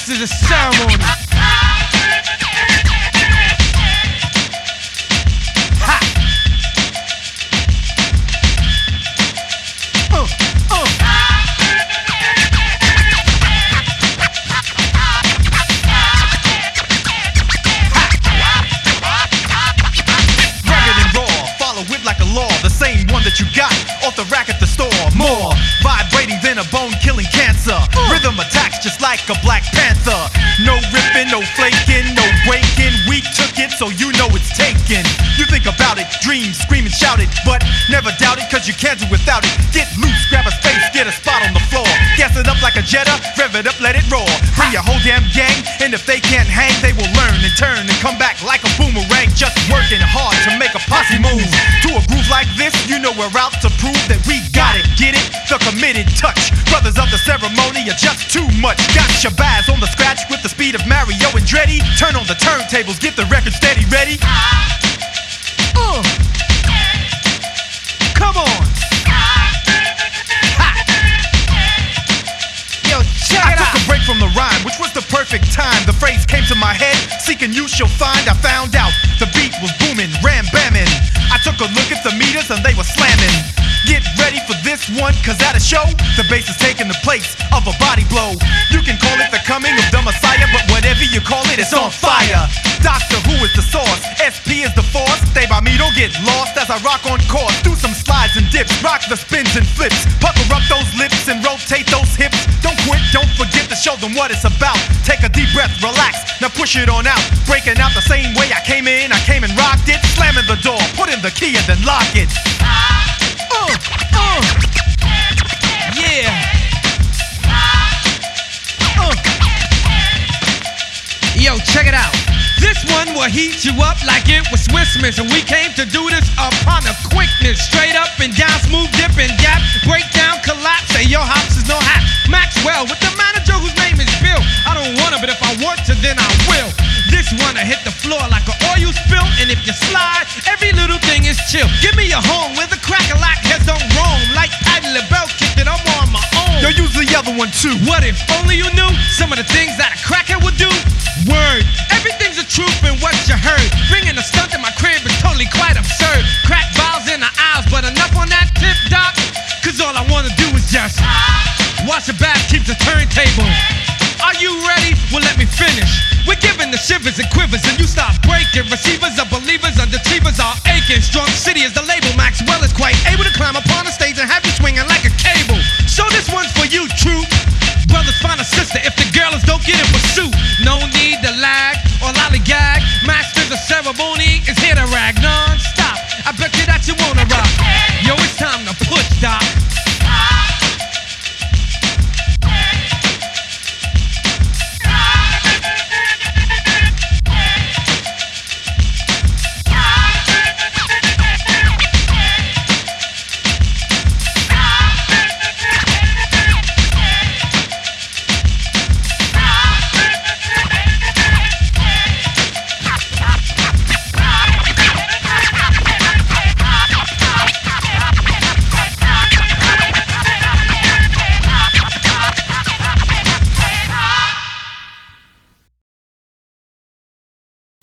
masters of ceremony. That you got off the rack at the store. More vibrating than a bone-killing cancer. Rhythm attacks just like a Black Panther. No ripping, no flaking, no breaking. We took it, so you know it's taken. You think about it, dream, scream and shout it, but never doubt it, cause you can't do without it. Get loose, grab a space, get a spot on the floor. Gas it up like a Jetta, rev it up, let it roar. Bring your whole damn gang, and if they can't hang, they will learn and turn and come back like a boomerang. Just working hard to make a posse move. To a groove like this, you know we're out to prove that we got it, get it? The committed touch. Brothers of the ceremony are just too much. Got Shabazz on the scratch with the speed of Mario Andretti. Turn on the turntables, get the record steady, ready? Come on! Ha. Yo, check it out! I took a break from the rhyme, which was the perfect time. The phrase came to my head, seeking you shall find. I found out the beat was booming, ram-bamming. I took a look at the meters and they were slamming. Get ready for this one, cause at a show, the bass is taking the place of a body blow. You can call it the coming of the Messiah, but whatever you call it, it's on fire. Doctor Who is the source, SP is the force. Stay by me, don't get lost as I rock on course. Do some slides and dips, rock the spins and flips. Pucker up those lips and rotate those hips. Don't quit, don't forget to show them what it's about. Take a deep breath, relax, now push it on out. Breaking out the same way I came in and rocked it. Slamming the door, put in the key and then lock it. Yeah. Yo, check it out. This one will heat you up like it was Swiss Miss, and we came to do this upon a quickness. Straight up and down, smooth dip and gap, breakdown, collapse. Say your house is no hat. Maxwell with the manager whose name is Bill. I don't wanna, but if I want to, then I will. This one I hit the floor like an oil spill, and if you slide, every little thing is chill. Give me a home where the crack-a-lack heads don't roam. Like Patty LaBelle kicked it, I'm on my own. Yo, use the other one too. What if only you knew some of the things that a crackhead would do? Word, everything's a truth in what you heard. Bringing a stunt in my crib is totally quite absurd. Crack vials in the aisles, but enough on that tip, doc. Cause all I wanna do is just watch the bath, keep the turntable. Are you ready? Well, let me finish. We're giving the shivers and quivers, and you start breaking. Receivers are believers, underachievers are aching. Strong City is the label. Maxwell is quite able to climb upon the stage and have you swinging like a cable. So this one's for you, true. Brothers, find a sister. If the girl is dope, get it.